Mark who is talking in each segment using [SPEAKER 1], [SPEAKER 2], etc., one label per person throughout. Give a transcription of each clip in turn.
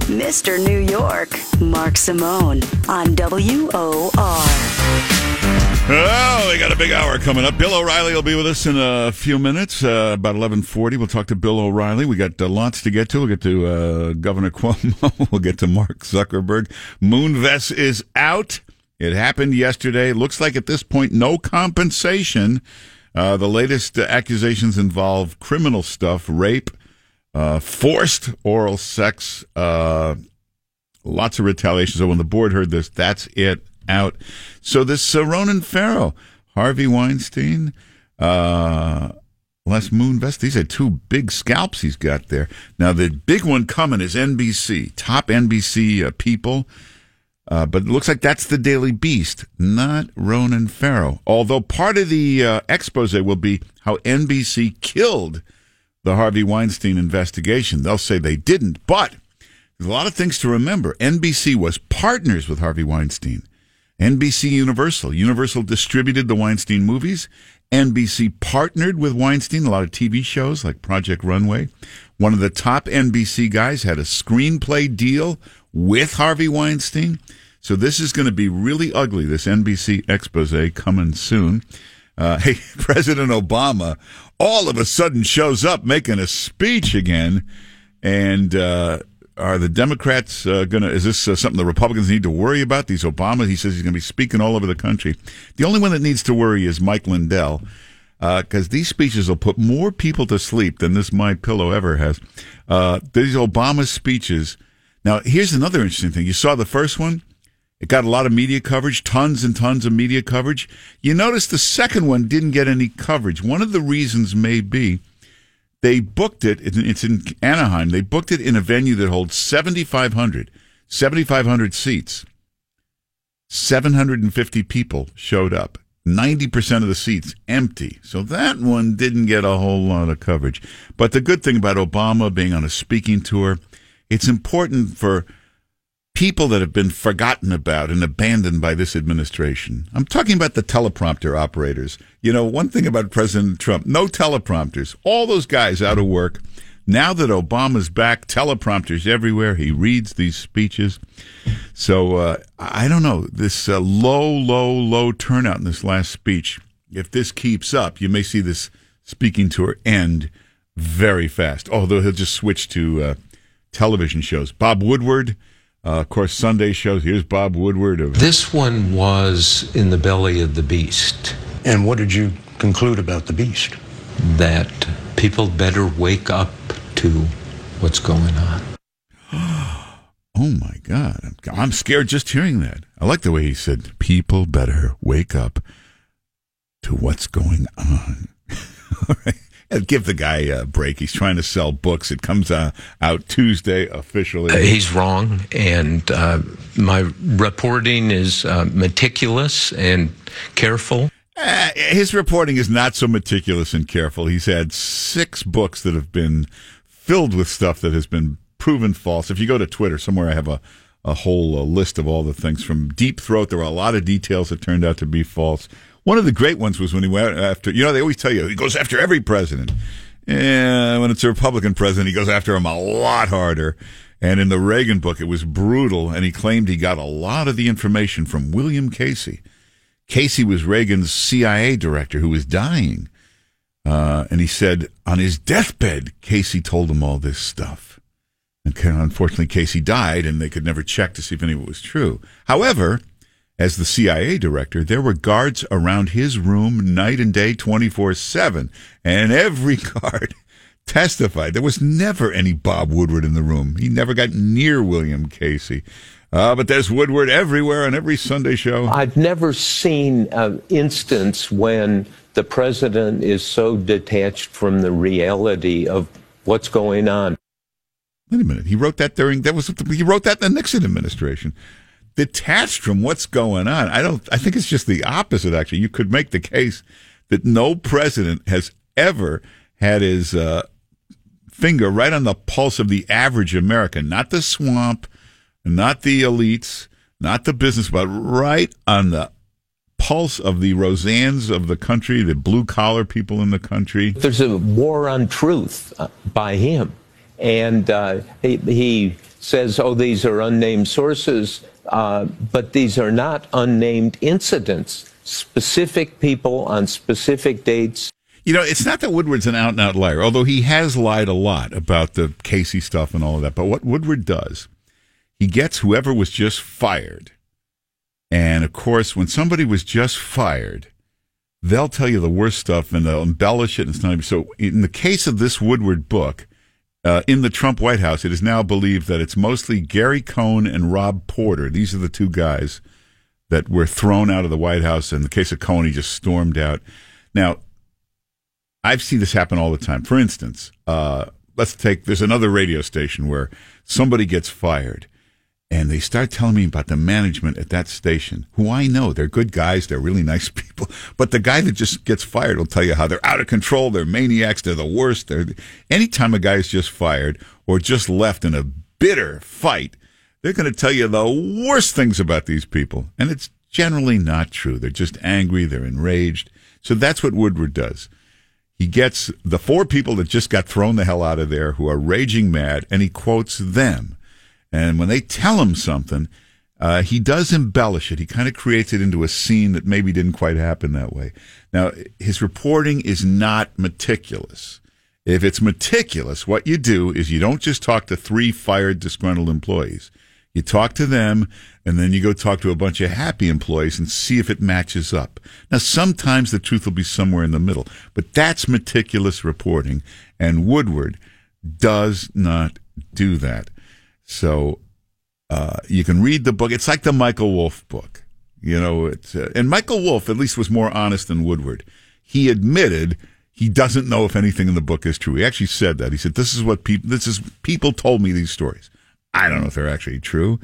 [SPEAKER 1] Mr. New York, Mark Simone on WOR.
[SPEAKER 2] Oh, we got a big hour coming up. Bill O'Reilly will be with us in a few minutes, about 11:40. We'll talk to Bill O'Reilly. We got lots to get to. We'll get to Governor Cuomo. We'll get to Mark Zuckerberg. Moonves is out. It happened yesterday. Looks like at this point, no compensation. The latest accusations involve criminal stuff, rape, forced oral sex, lots of retaliation. So when the board heard this, that's it, out. So this Ronan Farrow, Harvey Weinstein, Les Moonves, these are two big scalps he's got there. Now the big one coming is NBC, top NBC people. But it looks like that's the Daily Beast, not Ronan Farrow. Although part of the expose will be how NBC killed the Harvey Weinstein investigation. They'll say they didn't, but there's a lot of things to remember. NBC was partners with Harvey Weinstein. NBC Universal distributed the Weinstein movies. NBC partnered with Weinstein, a lot of TV shows like Project Runway. One of the top NBC guys had a screenplay deal with Harvey Weinstein. So this is going to be really ugly, this NBC expose coming soon. Hey, President Obama all of a sudden shows up making a speech again. And are the Democrats is this something the Republicans need to worry about? These Obama, he says he's going to be speaking all over the country. The only one that needs to worry is Mike Lindell, because these speeches will put more people to sleep than this My Pillow ever has. These Obama speeches. Now, here's another interesting thing. You saw the first one. It got a lot of media coverage, tons and tons of media coverage. You notice the second one didn't get any coverage. One of the reasons may be they booked it. It's in Anaheim. They booked it in a venue that holds 7,500 seats. 750 people showed up. 90% of the seats empty. So that one didn't get a whole lot of coverage. But the good thing about Obama being on a speaking tour, it's important for people that have been forgotten about and abandoned by this administration. I'm talking about the teleprompter operators. You know, one thing about President Trump, no teleprompters. All those guys out of work. Now that Obama's back, teleprompters everywhere. He reads these speeches. So I don't know. This low turnout in this last speech, if this keeps up, you may see this speaking tour end very fast. Although he'll just switch to television shows. Bob Woodward, of course, Sunday shows. Here's Bob Woodward.
[SPEAKER 3] This one was in the belly of the beast.
[SPEAKER 4] And what did you conclude about the beast?
[SPEAKER 3] That people better wake up to what's going on.
[SPEAKER 2] Oh, my God. I'm scared just hearing that. I like the way he said, people better wake up to what's going on. All right. Give the guy a break. He's trying to sell books. It comes out Tuesday officially.
[SPEAKER 3] He's wrong, and my reporting is meticulous and careful.
[SPEAKER 2] His reporting is not so meticulous and careful. He's had 6 books that have been filled with stuff that has been proven false. If you go to Twitter, somewhere I have a whole list of all the things. From Deep Throat, there were a lot of details that turned out to be false. One of the great ones was when he went after, they always tell you, he goes after every president. And when it's a Republican president, he goes after him a lot harder. And in the Reagan book, it was brutal, and he claimed he got a lot of the information from William Casey. Casey was Reagan's CIA director who was dying. And he said on his deathbed, Casey told him all this stuff. And unfortunately, Casey died, and they could never check to see if any of it was true. However, as the CIA director, there were guards around his room night and day, 24/7, and every guard testified there was never any Bob Woodward in the room. He never got near William Casey. But there's Woodward everywhere on every Sunday show.
[SPEAKER 3] I've never seen an instance when the president is so detached from the reality of what's going on.
[SPEAKER 2] Wait a minute. He wrote that he wrote that in the Nixon administration. Detached from what's going on. I think it's just the opposite, actually. You could make the case that no president has ever had his finger right on the pulse of the average American, not the swamp, not the elites, not the business, but right on the pulse of the Roseannes of the country, the blue-collar people in the country.
[SPEAKER 3] There's a war on truth by him. And he says, oh, these are unnamed sources, but these are not unnamed incidents, specific people on specific dates.
[SPEAKER 2] You know, it's not that Woodward's an out-and-out liar, although he has lied a lot about the Casey stuff and all of that. But what Woodward does, he gets whoever was just fired. And, of course, when somebody was just fired, they'll tell you the worst stuff and they'll embellish it. And it's not even so. In the case of this Woodward book, in the Trump White House, it is now believed that it's mostly Gary Cohn and Rob Porter. These are the two guys that were thrown out of the White House. In the case of Cohn, he just stormed out. Now, I've seen this happen all the time. For instance, there's another radio station where somebody gets fired and they start telling me about the management at that station, who I know. They're good guys. They're really nice people. But the guy that just gets fired will tell you how they're out of control. They're maniacs. They're the worst. Anytime a guy is just fired or just left in a bitter fight, they're going to tell you the worst things about these people. And it's generally not true. They're just angry. They're enraged. So that's what Woodward does. He gets the four people that just got thrown the hell out of there who are raging mad, and he quotes them. And when they tell him something, he does embellish it. He kind of creates it into a scene that maybe didn't quite happen that way. Now, his reporting is not meticulous. If it's meticulous, what you do is you don't just talk to 3 fired, disgruntled employees. You talk to them, and then you go talk to a bunch of happy employees and see if it matches up. Now, sometimes the truth will be somewhere in the middle, but that's meticulous reporting, and Woodward does not do that. So you can read the book. It's like the Michael Wolff book. You know, and Michael Wolff at least was more honest than Woodward. He admitted he doesn't know if anything in the book is true. He actually said that. He said, people told me these stories. I don't know if they're actually true.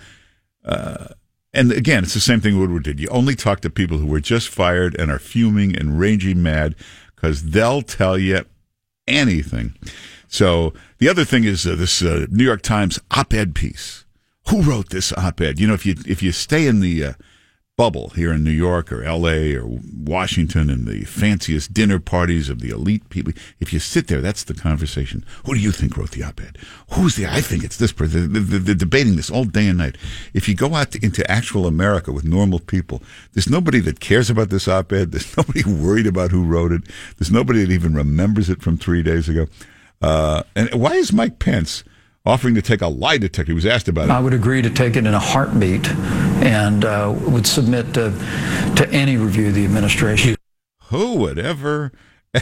[SPEAKER 2] And again, it's the same thing Woodward did. You only talk to people who were just fired and are fuming and raging mad because they'll tell you anything. So the other thing is this New York Times op-ed piece. Who wrote this op-ed? You know, if you stay in the bubble here in New York or L.A. or Washington and the fanciest dinner parties of the elite people, if you sit there, that's the conversation. Who do you think wrote the op-ed? I think it's this person. They're debating this all day and night. If you go out into actual America with normal people, there's nobody that cares about this op-ed. There's nobody worried about who wrote it. There's nobody that even remembers it from 3 days ago. And why is Mike Pence offering to take a lie detector? He was asked about it.
[SPEAKER 5] I would agree to take it in a heartbeat and would submit to any review of the administration.
[SPEAKER 2] Who would ever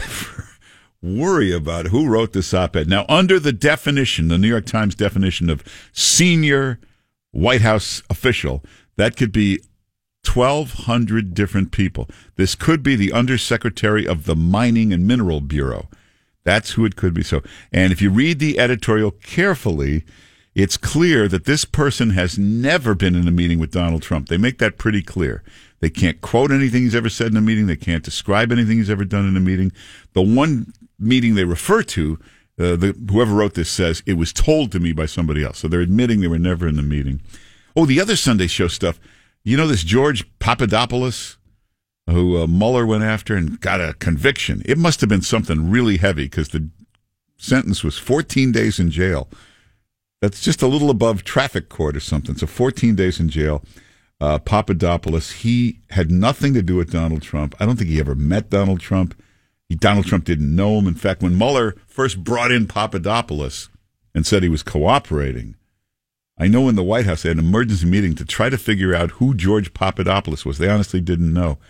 [SPEAKER 2] worry about who wrote this op-ed? Now, under the definition, the New York Times definition of senior White House official, that could be 1,200 different people. This could be the Undersecretary of the Mining and Mineral Bureau. That's who it could be. So, and if you read the editorial carefully, it's clear that this person has never been in a meeting with Donald Trump. They make that pretty clear. They can't quote anything he's ever said in a meeting. They can't describe anything he's ever done in a meeting. The one meeting they refer to, whoever wrote this says, it was told to me by somebody else. So they're admitting they were never in the meeting. Oh, the other Sunday show stuff. You know this George Papadopoulos, who Mueller went after and got a conviction? It must have been something really heavy because the sentence was 14 days in jail. That's just a little above traffic court or something. So 14 days in jail. Papadopoulos, he had nothing to do with Donald Trump. I don't think he ever met Donald Trump. Donald Trump didn't know him. In fact, when Mueller first brought in Papadopoulos and said he was cooperating, I know in the White House they had an emergency meeting to try to figure out who George Papadopoulos was. They honestly didn't know.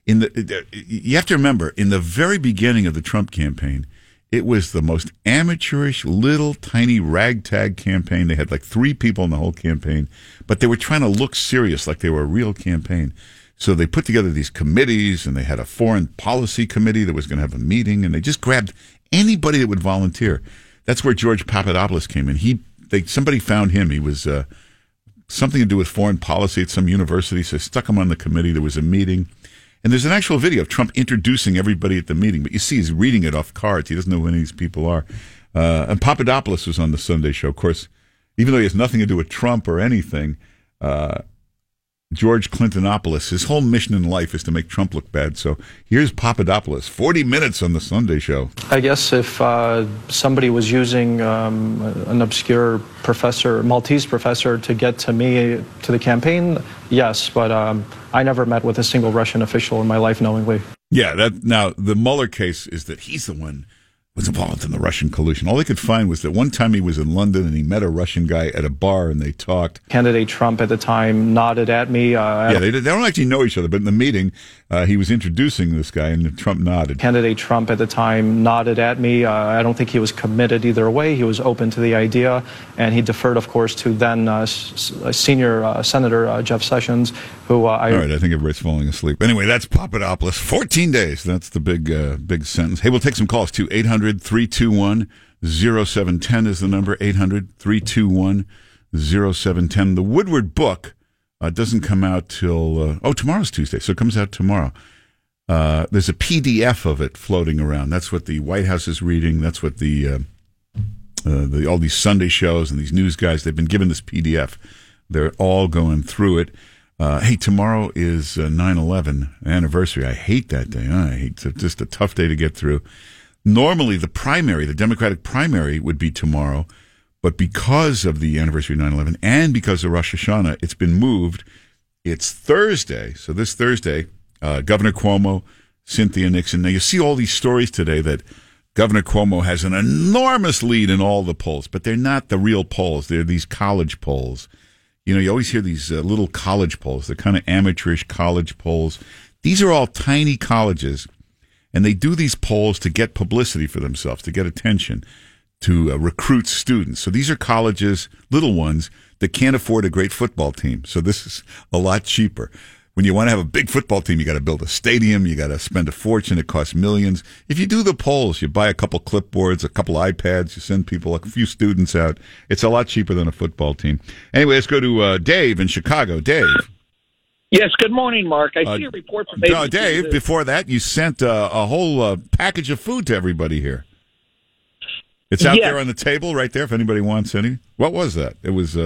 [SPEAKER 2] You have to remember, in the very beginning of the Trump campaign, it was the most amateurish, little, tiny ragtag campaign. They had like 3 people in the whole campaign, but they were trying to look serious, like they were a real campaign. So they put together these committees, and they had a foreign policy committee that was going to have a meeting, and they just grabbed anybody that would volunteer. That's where George Papadopoulos came in. Somebody found him. He was something to do with foreign policy at some university, so they stuck him on the committee. There was a meeting. And there's an actual video of Trump introducing everybody at the meeting, but you see he's reading it off cards. He doesn't know who any of these people are. And Papadopoulos was on the Sunday show. Of course, even though he has nothing to do with Trump or anything, George Clintonopoulos. His whole mission in life is to make Trump look bad. So here's Papadopoulos, 40 minutes on the Sunday show.
[SPEAKER 5] I guess if somebody was using an obscure professor, Maltese professor, to get to me, to the campaign, yes, but I never met with a single Russian official in my life knowingly.
[SPEAKER 2] Yeah, now the Mueller case is that he's the one who was involved in the Russian collusion. All they could find was that one time he was in London and he met a Russian guy at a bar and they talked.
[SPEAKER 5] Candidate Trump at the time nodded at me.
[SPEAKER 2] They don't actually know each other, but in the meeting, he was introducing this guy and Trump nodded.
[SPEAKER 5] Candidate Trump at the time nodded at me. I don't think he was committed either way. He was open to the idea, and he deferred, of course, to then senior Senator Jeff Sessions, who All
[SPEAKER 2] right, I think everybody's falling asleep. Anyway, that's Papadopoulos. 14 days. That's the big sentence. Hey, we'll take some calls, too. 800-321-0710 is the number. 800-321-0710. The Woodward book doesn't come out till, tomorrow's Tuesday, so it comes out tomorrow. There's a PDF of it floating around. That's what the White House is reading. That's what all these Sunday shows and these news guys, they've been given this PDF. They're all going through it. Hey, tomorrow is 9/11 anniversary. I hate that day. It's just a tough day to get through. Normally, the Democratic primary would be tomorrow, but because of the anniversary of 9/11 and because of Rosh Hashanah, it's been moved. It's Thursday. So this Thursday, Governor Cuomo, Cynthia Nixon. Now, you see all these stories today that Governor Cuomo has an enormous lead in all the polls, but they're not the real polls. They're these college polls. You know, you always hear these little college polls. They're kind of amateurish college polls. These are all tiny colleges, and they do these polls to get publicity for themselves, to get attention, to recruit students. So these are colleges, little ones, that can't afford a great football team. So this is a lot cheaper. When you want to have a big football team, you got to build a stadium, you got to spend a fortune, it costs millions. If you do the polls, you buy a couple clipboards, a couple iPads, you send people, a few students out. It's a lot cheaper than a football team. Anyway, let's go to Dave in Chicago. Dave.
[SPEAKER 6] Yes, good morning, Mark. I see a report from ABC.
[SPEAKER 2] Dave, before that, you sent a whole package of food to everybody here. It's out there on the table right there if anybody wants any. What was that? It was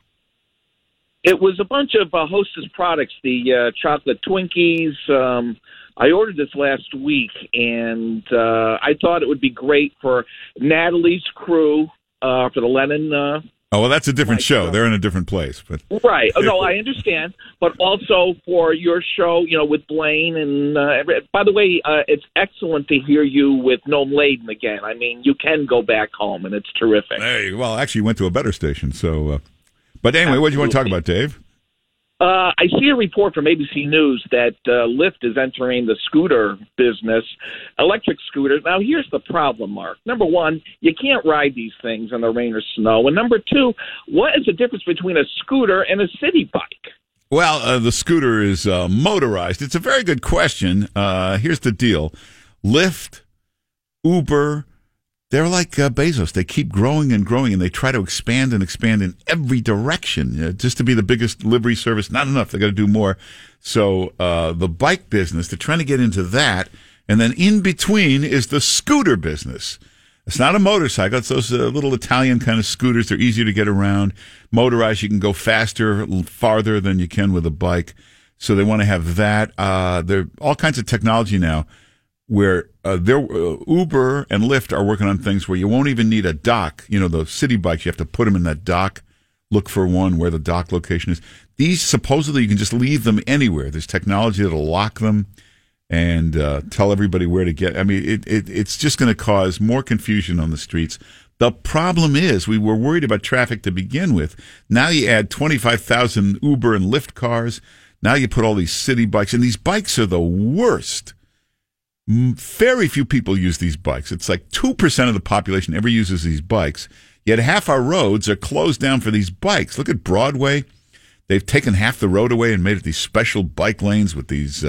[SPEAKER 6] a bunch of Hostess products, the chocolate Twinkies. I ordered this last week, and I thought it would be great for Natalie's crew for the Lennon.
[SPEAKER 2] That's a different show. They're in a different place. But
[SPEAKER 6] right. No, I understand. But also for your show, with Blaine. And by the way, it's excellent to hear you with Noam Laden again. I mean, you can go back home, and it's terrific.
[SPEAKER 2] Hey, well, actually, you went to a better station, so... But anyway, what do you want to talk about, Dave?
[SPEAKER 6] I see a report from ABC News that Lyft is entering the scooter business, electric scooters. Now, here's the problem, Mark. Number one, you can't ride these things in the rain or snow. And number two, what is the difference between a scooter and a city bike?
[SPEAKER 2] Well, the scooter is motorized. It's a very good question. Here's the deal. Lyft, Uber, they're like Bezos. They keep growing and growing, and they try to expand in every direction. Just to be the biggest livery service, not enough. They got to do more. So the bike business, they're trying to get into that. And then in between is the scooter business. It's not a motorcycle. It's those little Italian kind of scooters. They're easier to get around. Motorized, you can go faster, farther than you can with a bike. So they want to have that. There are all kinds of technology now where Uber and Lyft are working on things where you won't even need a dock. The city bikes, you have to put them in that dock, look for one where the dock location is. These, supposedly, you can just leave them anywhere. There's technology that'll lock them and tell everybody where to get. I mean, it's just going to cause more confusion on the streets. The problem is we were worried about traffic to begin with. Now you add 25,000 Uber and Lyft cars. Now you put all these city bikes, and these bikes are the worst. Very few people use these bikes. It's like 2% of the population ever uses these bikes. Yet half our roads are closed down for these bikes. Look at Broadway. They've taken half the road away and made it these special bike lanes with these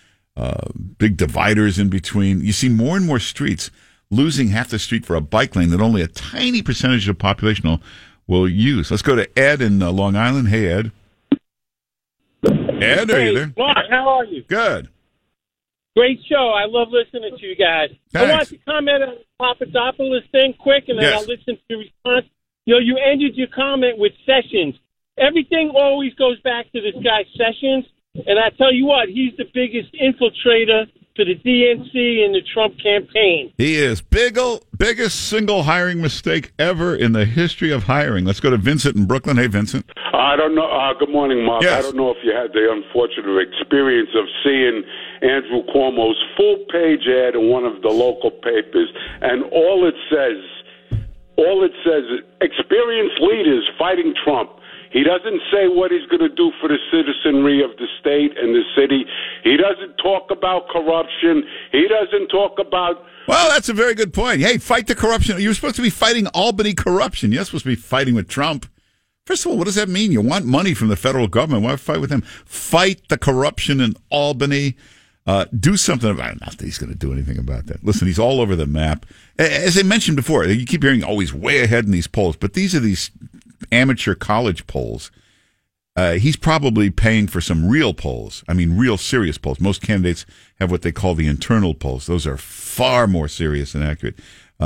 [SPEAKER 2] big dividers in between. You see more and more streets losing half the street for a bike lane that only a tiny percentage of the population will use. Let's go to Ed in Long Island. Hey, Ed. Ed, are you there?
[SPEAKER 7] Mark, how are you?
[SPEAKER 2] Good.
[SPEAKER 7] Great show. I love listening to you guys.
[SPEAKER 2] Thanks.
[SPEAKER 7] I want to comment on the Papadopoulos thing quick, and then
[SPEAKER 2] Yes.
[SPEAKER 7] I'll listen to your response. You ended your comment with Sessions. everything always goes back to this guy Sessions. And I tell you what, he's the biggest infiltrator for the DNC and the Trump campaign.
[SPEAKER 2] He is. Biggest single hiring mistake ever in the history of hiring. Let's go to Vincent in Brooklyn. Hey, Vincent.
[SPEAKER 8] I don't know. Good morning, Mark.
[SPEAKER 2] Yes.
[SPEAKER 8] I don't know if you had the unfortunate experience of seeing Andrew Cuomo's full-page ad in one of the local papers, and all it says is experienced leaders fighting Trump. He doesn't say what he's going to do for the citizenry of the state and the city. He doesn't talk about corruption. He doesn't talk about...
[SPEAKER 2] Well, that's a very good point. Hey, fight the corruption. You're supposed to be fighting Albany corruption. You're supposed to be fighting with Trump. First of all, what does that mean? You want money from the federal government. Why fight with him? Fight the corruption in Albany. Do something about it. Not that he's going to do anything about that. Listen, he's all over the map. As I mentioned before, you keep hearing, oh, he's way ahead in these polls. But these are these amateur college polls. He's probably paying for some real polls. I mean, real serious polls. Most candidates have what they call the internal polls. Those are far more serious and accurate.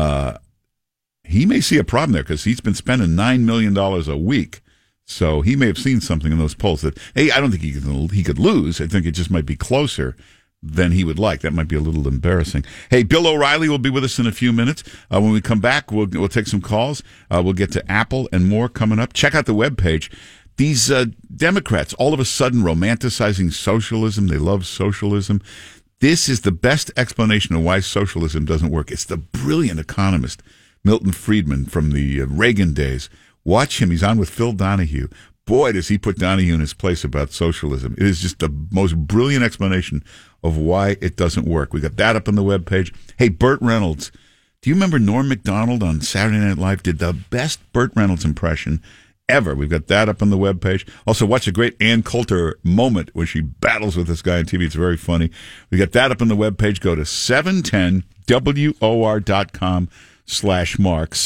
[SPEAKER 2] He may see a problem there because he's been spending $9 million a week. So he may have seen something in those polls that, hey, I don't think he could lose. I think it just might be closer than he would like. That might be a little embarrassing. Hey, Bill O'Reilly will be with us in a few minutes. When we come back, we'll take some calls. We'll get to Apple and more coming up. Check out the webpage. These Democrats, all of a sudden romanticizing socialism. They love socialism. This is the best explanation of why socialism doesn't work. It's the brilliant economist, Milton Friedman, from the Reagan days. Watch him. He's on with Phil Donahue. Boy, does he put Donahue in his place about socialism. It is just the most brilliant explanation of why it doesn't work. We got that up on the webpage. Hey, Burt Reynolds. Do you remember Norm Macdonald on Saturday Night Live did the best Burt Reynolds impression ever? We've got that up on the webpage. Also, watch a great Ann Coulter moment where she battles with this guy on TV. It's very funny. We got that up on the webpage. Go to 710WOR.com/Mark.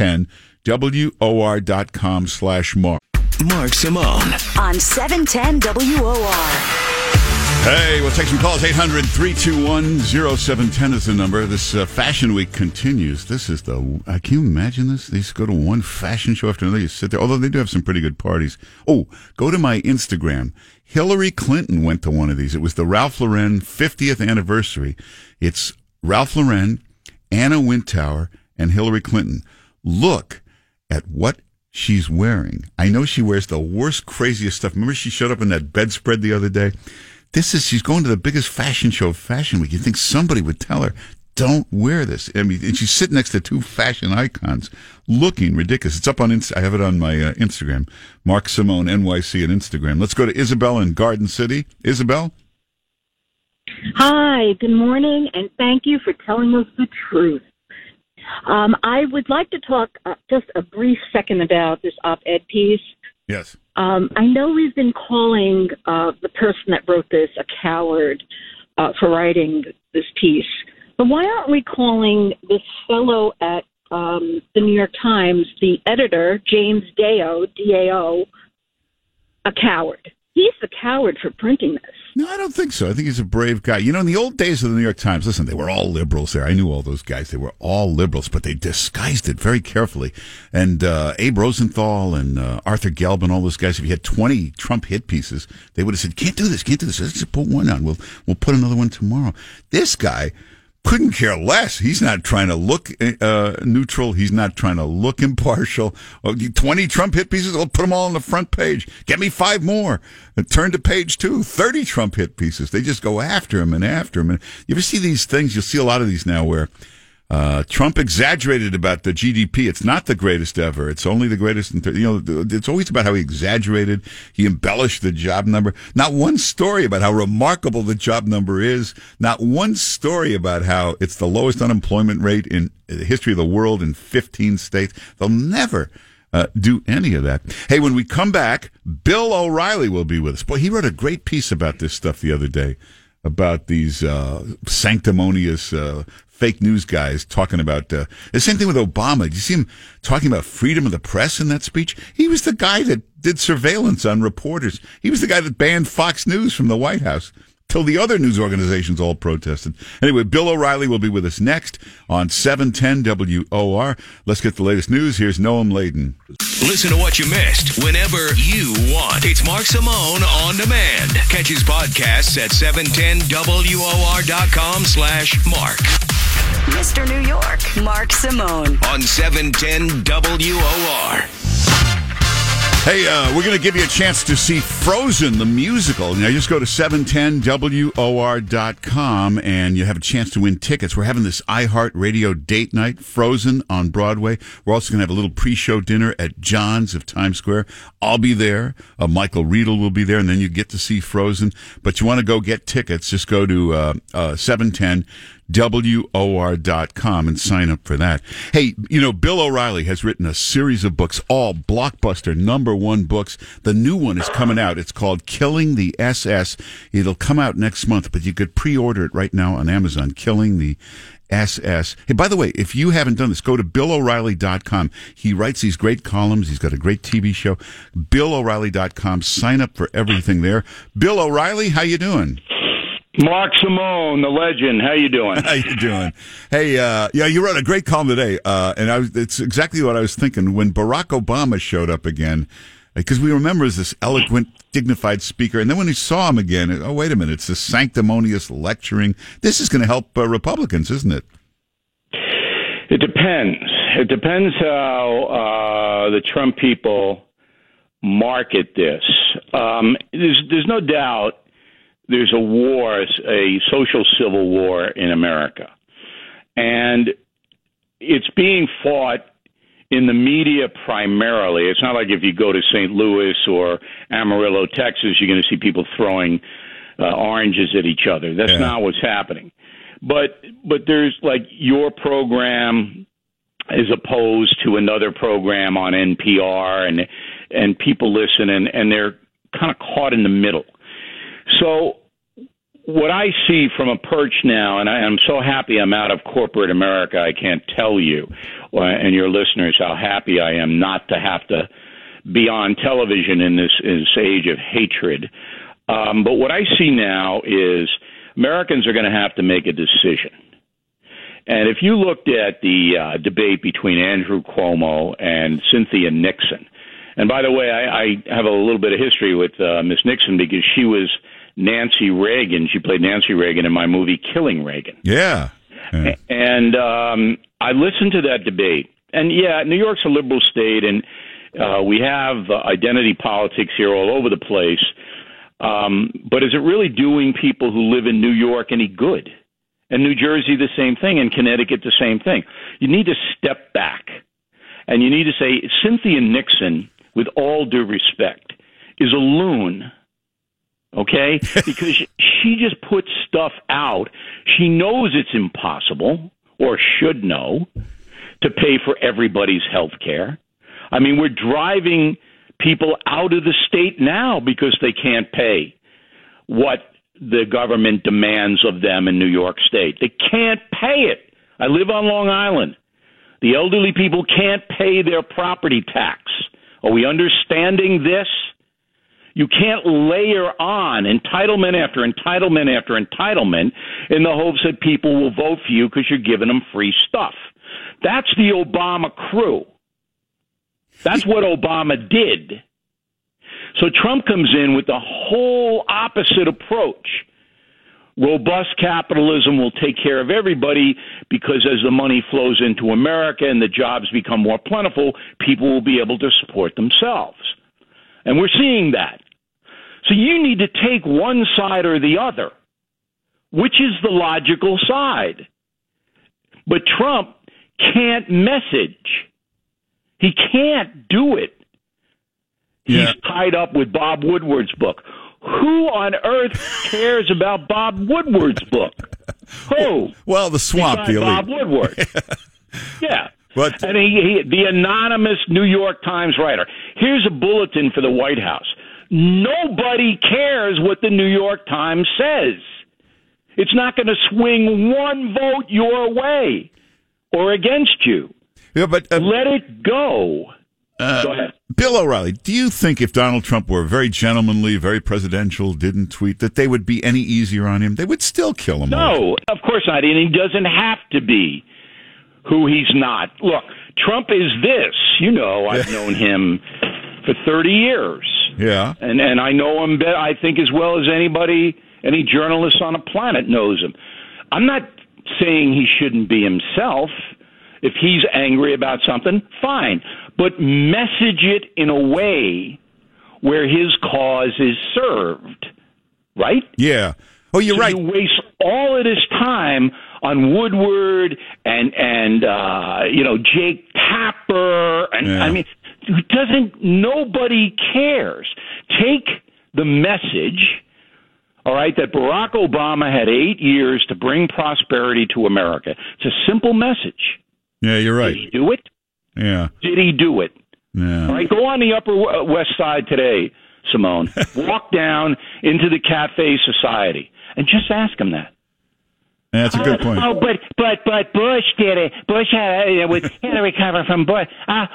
[SPEAKER 2] 710WOR.com/Mark.
[SPEAKER 9] Mark Simone
[SPEAKER 1] on 710 WOR.
[SPEAKER 2] Hey, we'll take some calls. 800-321-0710 is the number. This Fashion Week continues. This is can you imagine this? They just go to one fashion show after another. You sit there, although they do have some pretty good parties. Oh, go to my Instagram. Hillary Clinton went to one of these. It was the Ralph Lauren 50th anniversary. It's Ralph Lauren, Anna Wintour, and Hillary Clinton. Look at what she's wearing. I know she wears the worst, craziest stuff. Remember she showed up in that bedspread the other day? She's going to the biggest fashion show of Fashion Week. You'd think somebody would tell her, don't wear this. I mean, and she's sitting next to two fashion icons looking ridiculous. It's up on I have it on my Instagram, Mark Simone NYC on Instagram. Let's go to Isabel in Garden City. Isabel?
[SPEAKER 10] Hi, good morning, and thank you for telling us the truth. I would like to talk just a brief second about this op-ed piece.
[SPEAKER 2] Yes.
[SPEAKER 10] I know we've been calling the person that wrote this a coward for writing this piece, but why aren't we calling this fellow at the New York Times, the editor, James Dao, D-A-O, a coward? He's the coward for printing this.
[SPEAKER 2] No, I don't think so. I think he's a brave guy. You know, in the old days of the New York Times, listen, they were all liberals there. I knew all those guys. They were all liberals, but they disguised it very carefully. And Abe Rosenthal and Arthur Gelb and all those guys, if you had 20 Trump hit pieces, they would have said, can't do this. Let's just put one on. We'll put another one tomorrow. This guy couldn't care less. He's not trying to look neutral. He's not trying to look impartial. 20 Trump hit pieces, I'll put them all on the front page. Get me 5 more. Turn to page 2. 30 Trump hit pieces. They just go after him and after him. And you ever see these things? You'll see a lot of these now where Trump exaggerated about the GDP. It's not the greatest ever. It's only the greatest. It's always about how he exaggerated. He embellished the job number. Not one story about how remarkable the job number is. Not one story about how it's the lowest unemployment rate in the history of the world in 15 states. They'll never do any of that. Hey, when we come back, Bill O'Reilly will be with us. Boy, he wrote a great piece about this stuff the other day, about these sanctimonious fake news guys talking about the same thing with Obama. Did you see him talking about freedom of the press in that speech? He was the guy that did surveillance on reporters. He was the guy that banned Fox News from the White House. till the other news organizations all protested. Anyway, Bill O'Reilly will be with us next on 710 WOR. Let's get the latest news. Here's Noam Laden.
[SPEAKER 9] Listen to what you missed whenever you want. It's Mark Simone on demand. Catch his podcasts at 710WOR.com/Mark.
[SPEAKER 1] Mr. New York, Mark Simone.
[SPEAKER 9] On 710 WOR.
[SPEAKER 2] Hey, we're going to give you a chance to see Frozen, the musical. Now, just go to 710WOR.com, and you have a chance to win tickets. We're having this iHeartRadio date night, Frozen, on Broadway. We're also going to have a little pre-show dinner at John's of Times Square. I'll be there. Michael Riedel will be there, and then you get to see Frozen. But you want to go get tickets, just go to 710WOR.com and sign up for that. Hey, Bill O'Reilly has written a series of books, all blockbuster #1 books. The new one is coming out. It's called Killing the SS. It'll come out next month, but you could pre-order it right now on Amazon, Killing the SS. Hey, by the way, if you haven't done this, go to BillO'Reilly.com. He writes these great columns. He's got a great TV show. BillO'Reilly.com. Sign up for everything there. Bill O'Reilly, how you doing?
[SPEAKER 11] Mark Simone, the legend. How you doing?
[SPEAKER 2] How you doing? Hey, you wrote a great column today, and it's exactly what I was thinking when Barack Obama showed up again, because we remember as this eloquent, dignified speaker, and then when we saw him again, oh, wait a minute, it's this sanctimonious lecturing. This is going to help Republicans, isn't it?
[SPEAKER 11] It depends. It depends how the Trump people market this. There's no doubt there's a war, a social civil war in America. And it's being fought in the media primarily. It's not like if you go to St. Louis or Amarillo, Texas, you're going to see people throwing oranges at each other. That's not what's happening. But there's like your program as opposed to another program on NPR, and people listen, and they're kind of caught in the middle. So what I see from a perch now, and I'm so happy I'm out of corporate America, I can't tell you and your listeners how happy I am not to have to be on television in this age of hatred. But what I see now is Americans are going to have to make a decision. And if you looked at the debate between Andrew Cuomo and Cynthia Nixon, and by the way, I have a little bit of history with Miss Nixon because she was Nancy Reagan. She played Nancy Reagan in my movie Killing Reagan.
[SPEAKER 2] Yeah.
[SPEAKER 11] And I listened to that debate. And, New York's a liberal state, and we have identity politics here all over the place. But is it really doing people who live in New York any good? And New Jersey, the same thing, and Connecticut, the same thing. You need to step back, and you need to say, Cynthia Nixon, with all due respect, is a loon, okay? Because she just puts stuff out. She knows it's impossible, or should know, to pay for everybody's health care. I mean, we're driving people out of the state now because they can't pay what the government demands of them in New York State. They can't pay it. I live on Long Island. The elderly people can't pay their property tax. Are we understanding this? You can't layer on entitlement after entitlement after entitlement in the hopes that people will vote for you because you're giving them free stuff. That's the Obama crew. That's what Obama did. So Trump comes in with the whole opposite approach. Robust capitalism will take care of everybody because as the money flows into America and the jobs become more plentiful, people will be able to support themselves. And we're seeing that. So you need to take one side or the other. Which is the logical side? But Trump can't message. He can't do it. He's tied up with Bob Woodward's book. Who on earth cares about Bob Woodward's book? Who?
[SPEAKER 2] Well, the swamp, the elite.
[SPEAKER 11] Bob Woodward. Yeah. But, and he, the anonymous New York Times writer. Here's a bulletin for the White House. Nobody cares what the New York Times says. It's not going to swing one vote your way or against you.
[SPEAKER 2] Yeah, but
[SPEAKER 11] let it go. Go ahead.
[SPEAKER 2] Bill O'Reilly, do you think if Donald Trump were very gentlemanly, very presidential, didn't tweet, that they would be any easier on him? They would still kill him.
[SPEAKER 11] No, of course not. And he doesn't have to be who he's not. Look, Trump is this. I've known him for 30 years.
[SPEAKER 2] Yeah.
[SPEAKER 11] And I know him, I think, as well as anybody, any journalist on the planet knows him. I'm not saying he shouldn't be himself. If he's angry about something, fine. But message it in a way where his cause is served, right?
[SPEAKER 2] Yeah. Oh, you're right.
[SPEAKER 11] You waste all of this time on Woodward and Jake Tapper. And I mean, nobody cares. Take the message, all right, that Barack Obama had 8 years to bring prosperity to America. It's a simple message.
[SPEAKER 2] Yeah, you're right.
[SPEAKER 11] Did he do it?
[SPEAKER 2] Yeah.
[SPEAKER 11] Did he do it?
[SPEAKER 2] Yeah.
[SPEAKER 11] All right, go on the Upper West Side today, Simone. Walk down into the Cafe Society and just ask him that.
[SPEAKER 2] That's a good point.
[SPEAKER 11] Oh, but Bush did it. Bush had with Hillary cover from Bush.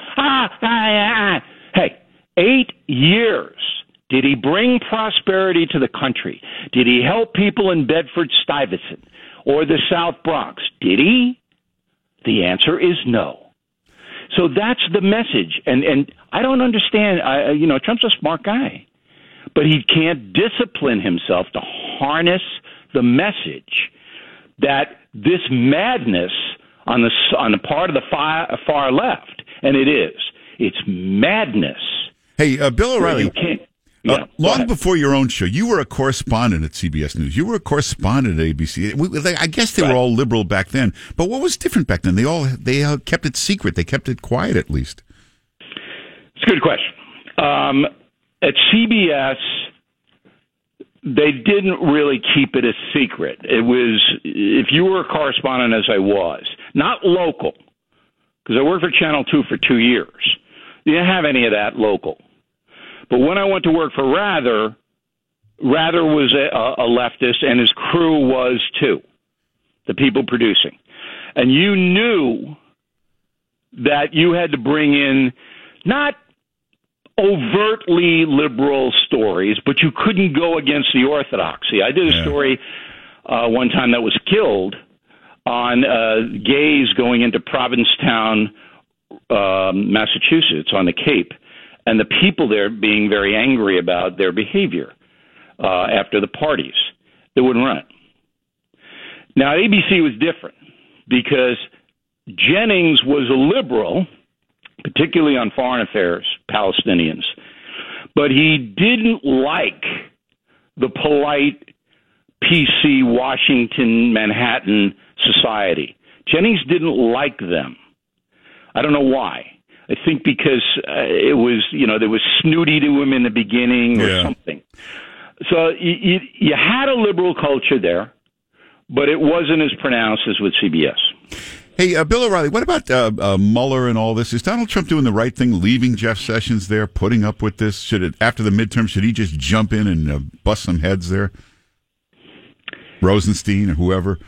[SPEAKER 11] Hey, 8 years. Did he bring prosperity to the country? Did he help people in Bedford-Stuyvesant or the South Bronx? Did he? The answer is no. So that's the message. And I don't understand. Trump's a smart guy, but he can't discipline himself to harness the message that this madness on the part of the far left, and it's madness.
[SPEAKER 2] Hey, Bill O'Reilly. Long
[SPEAKER 11] ahead.
[SPEAKER 2] before your own show, you were a correspondent at CBS News. You were a correspondent at ABC. I guess they were all liberal back then. But what was different back then? They kept it secret. They kept it quiet, at least.
[SPEAKER 11] It's a good question. At CBS, they didn't really keep it a secret. It was, if you were a correspondent, as I was, not local, because I worked for Channel 2 for 2 years. You didn't have any of that local. But when I went to work for Rather was a leftist, and his crew was too, the people producing. And you knew that you had to bring in not overtly liberal stories, but you couldn't go against the orthodoxy. I did a story one time that was killed on gays going into Provincetown, Massachusetts, on the Cape, and the people there being very angry about their behavior after the parties. They wouldn't run it. Now, ABC was different because Jennings was a liberal, particularly on foreign affairs, Palestinians, but he didn't like the polite, PC, Washington, Manhattan society. Jennings didn't like them. I don't know why. I think because it was, there was snooty to him in the beginning or something. So you had a liberal culture there, but it wasn't as pronounced as with CBS.
[SPEAKER 2] Hey, Bill O'Reilly, what about Mueller and all this? Is Donald Trump doing the right thing, leaving Jeff Sessions there, putting up with this? After the midterm, should he just jump in and bust some heads there? Rosenstein or whoever?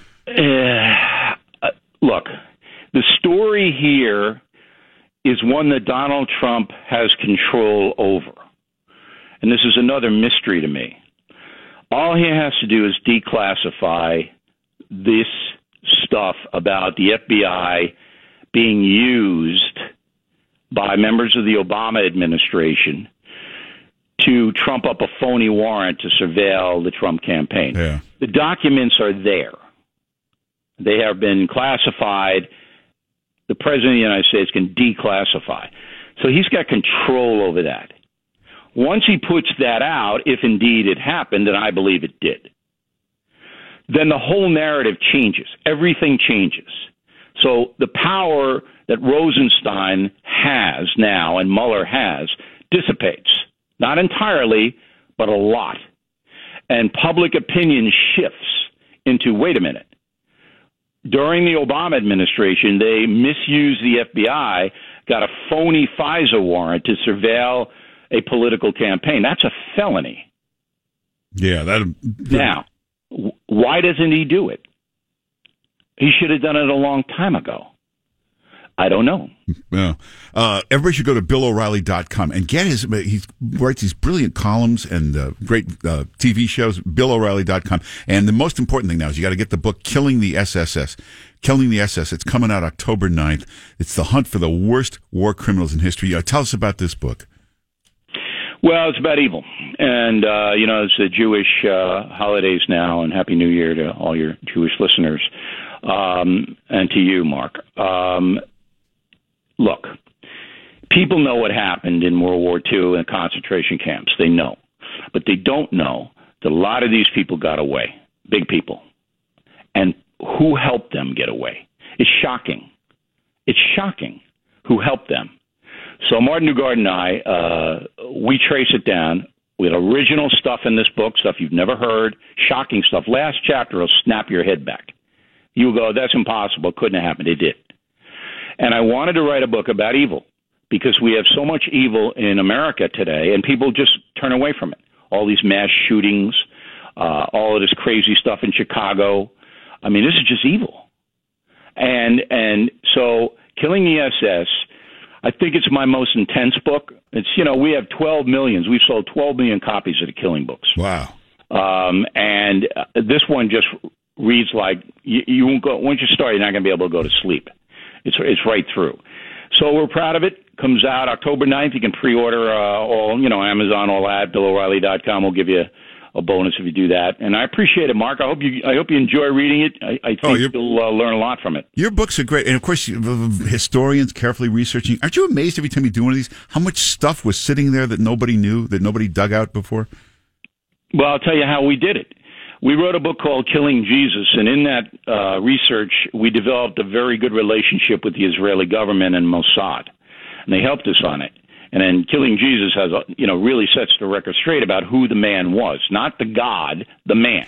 [SPEAKER 11] Look, the story here is one that Donald Trump has control over. And this is another mystery to me. All he has to do is declassify this stuff about the FBI being used by members of the Obama administration to trump up a phony warrant to surveil the Trump campaign.
[SPEAKER 2] Yeah.
[SPEAKER 11] The documents are there. They have been classified. The President of the United States can declassify. So he's got control over that. Once he puts that out, if indeed it happened, and I believe it did, then the whole narrative changes. Everything changes. So the power that Rosenstein has now and Mueller has dissipates. Not entirely, but a lot. And public opinion shifts into, wait a minute, during the Obama administration, they misused the FBI, got a phony FISA warrant to surveil a political campaign. That's a felony.
[SPEAKER 2] Yeah.
[SPEAKER 11] Now, why doesn't he do it? He should have done it a long time ago. I don't know.
[SPEAKER 2] Yeah. Everybody should go to BillO'Reilly.com and get he writes these brilliant columns and great TV shows, BillO'Reilly.com. And the most important thing now is you got to get the book, Killing the SSS. Killing the SS. It's coming out October 9th. It's the hunt for the worst war criminals in history. Tell us about this book.
[SPEAKER 11] Well, it's about evil. And, it's the Jewish holidays now, and Happy New Year to all your Jewish listeners, and to you, Mark. Look, people know what happened in World War II in concentration camps. They know. But they don't know that a lot of these people got away, big people. And who helped them get away? It's shocking. It's shocking who helped them. So Martin Newgard and I, we trace it down. We had original stuff in this book, stuff you've never heard, shocking stuff. Last chapter will snap your head back. You'll go, that's impossible. It couldn't have happened. It did. And I wanted to write a book about evil because we have so much evil in America today, and people just turn away from it. All these mass shootings, all of this crazy stuff in Chicago. I mean, this is just evil. And so Killing the SS, I think it's my most intense book. It's, we have 12 million. We've sold 12 million copies of the Killing books.
[SPEAKER 2] Wow.
[SPEAKER 11] And this one just reads like you won't go, once you start, you're not going to be able to go to sleep. It's right through. So we're proud of it. Comes out October 9th. You can pre-order all, Amazon, all that. BillO'Reilly.com will give you a bonus if you do that. And I appreciate it, Mark. I hope you enjoy reading it. I think you'll learn a lot from it.
[SPEAKER 2] Your books are great. And, of course, historians carefully researching. Aren't you amazed every time you do one of these how much stuff was sitting there that nobody knew, that nobody dug out before?
[SPEAKER 11] Well, I'll tell you how we did it. We wrote a book called Killing Jesus, and in that research, we developed a very good relationship with the Israeli government and Mossad, and they helped us on it. And then Killing Jesus has, really sets the record straight about who the man was, not the God, the man.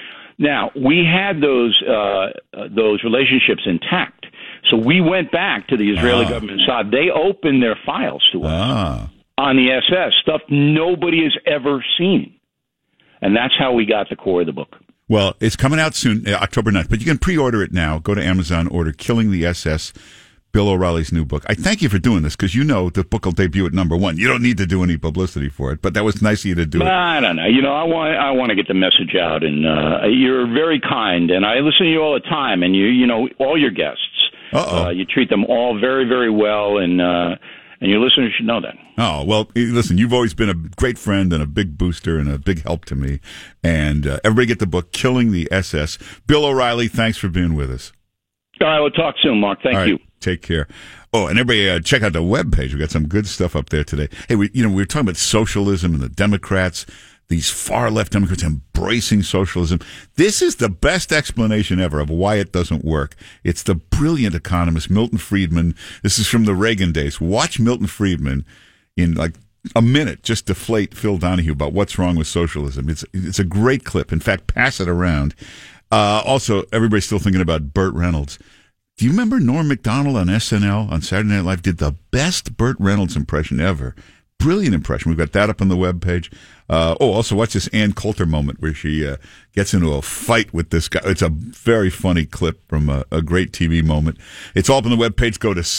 [SPEAKER 11] Now, we had those relationships intact, so we went back to the Israeli government Mossad. They opened their files to us on the SS, stuff nobody has ever seen. And that's how we got the core of the book.
[SPEAKER 2] Well, it's coming out soon, October 9th, but you can pre-order it now. Go to Amazon, order Killing the SS, Bill O'Reilly's new book. I thank you for doing this because the book will debut at #1. You don't need to do any publicity for it, but that was nice of you to do it.
[SPEAKER 11] I don't know. I want to get the message out, and you're very kind, and I listen to you all the time, and all your guests. You treat them all very, very well, and your listeners should know that.
[SPEAKER 2] Oh, well, listen, you've always been a great friend and a big booster and a big help to me. And everybody get the book, Killing the SS. Bill O'Reilly, thanks for being with us.
[SPEAKER 11] All right, we'll talk soon, Mark. Thank you.
[SPEAKER 2] Take care. Oh, and everybody check out the webpage. We've got some good stuff up there today. Hey, we were talking about socialism and the Democrats, these far-left Democrats embracing socialism. This is the best explanation ever of why it doesn't work. It's the brilliant economist Milton Friedman. This is from the Reagan days. Watch Milton Friedman in like a minute just deflate Phil Donahue about what's wrong with socialism. It's a great clip. In fact, pass it around. Also, everybody's still thinking about Burt Reynolds. Do you remember Norm Macdonald on SNL on Saturday Night Live did the best Burt Reynolds impression ever? Brilliant impression. We've got that up on the webpage. Also watch this Ann Coulter moment where she gets into a fight with this guy. It's a very funny clip from a great TV moment. It's all up on the webpage. Go to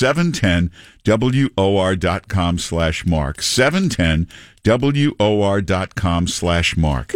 [SPEAKER 2] 710WOR.com/Mark. 710WOR.com/Mark.